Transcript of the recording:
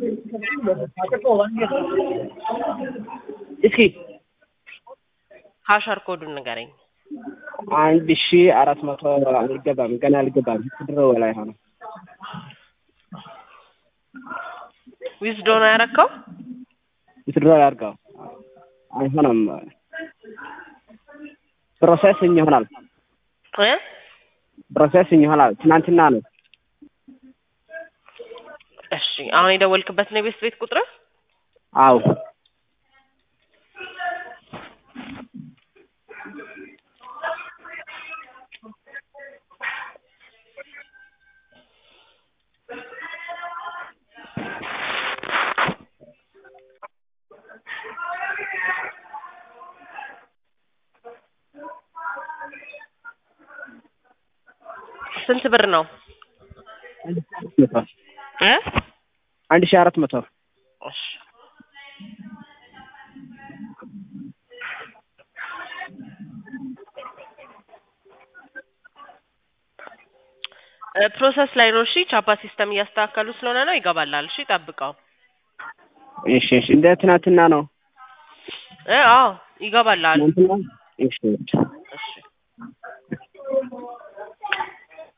እስኪ ሀሸር ኮዱን ንገረኝ። 1400 አልገባም ገና አልገባም ድሮ ላይ ሆነ ዊዝዶ ነው ያረከው ድሮ ያርጋው አይሆንም ፕሮሰሲንግ ይሆናል ፕሮሰሲንግ ይሆናል ትናንትና ነው። እሺ አሁን የደወልክበት ነው ቤት ቁጥር? አው ስንት ብር ነው? 1400 እሺ ፕሮሰስ ላይ ነው። እሺ ቻፓ ሲስተም እያስተካከሉ ስለሆነ ነው ይገባላል። እሺ ጠብቀው። እሺ እንደ ትናንትና ነው። አዎ ይገባላል። እሺ እሺ